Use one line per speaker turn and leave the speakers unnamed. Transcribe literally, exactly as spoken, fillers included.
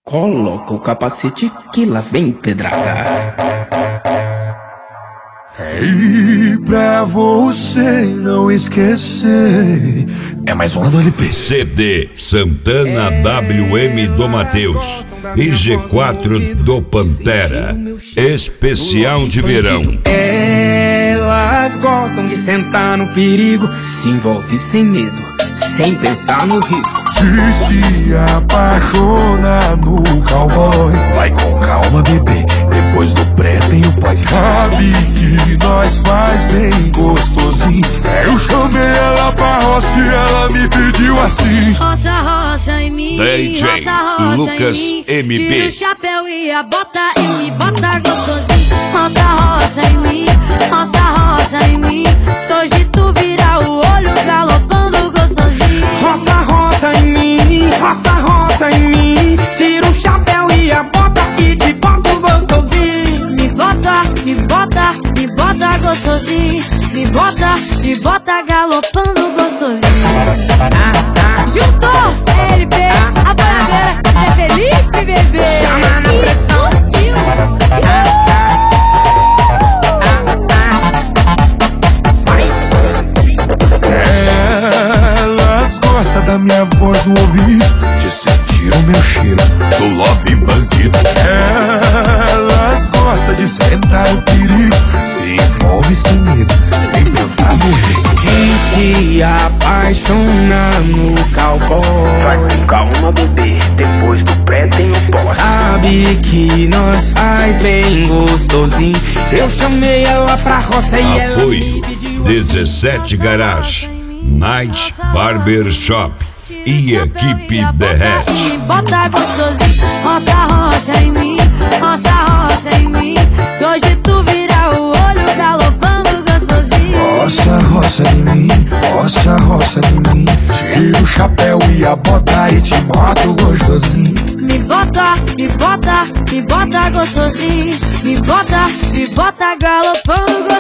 Coloca o capacete que lá vem pedrada.
E pra você não esquecer, é mais uma do L P.
C D Santana é, W M do Mateus e G quatro do Pantera. Especial de verão.
Elas gostam de sentar no perigo, se envolve sem medo, sem pensar no risco.
E se apaixona no cowboy, vai com calma, bebê, depois do pré tem o pós. Sabe que nós faz bem gostosinho. Eu chamei ela pra roça e ela me pediu assim:
roça, roça em mim,
D J
roça, roça
Lucas
em mim.
M B.
Tira o chapéu e a bota e me bota gostosinho. Roça, roça em mim, roça, roça em mim. Hoje tu vira o olho galopando gostosinho.
Roça, roça em mim, roça, roça em mim. Tira o chapéu e a bota e te boto gostosinho.
Me bota, me bota, me bota gostosinho. Me bota, me bota galopando gostosinho.
Ah, ah.
Juntou L P,
ah,
a bandeira é Felipe, bebê.
Chama na pressão.
Elas gostam da minha voz no ouvido, de sentir o meu cheiro do love bandido. Elas gostam de sentar no perigo, se envolve sem medo, sem pensar no risco.
E se apaixona no cowboy,
vai com calma, bebê, depois do pré tem o pós.
sabe que nós faz bem gostosinho. Eu chamei ela pra roça e ela me pediu
dezessete Garage, Night Barber Shop e equipe Derrete.
Me bota gostosinho, roça, roça em mim, roça, roça em mim. Hoje tu vira o olho galopando gostosinho.
Roça, roça em mim, roça, roça em mim. Tira o chapéu e a bota e te boto gostosinho.
Me bota, me bota, me bota gostosinho. Me bota, me bota galopando gostosinho.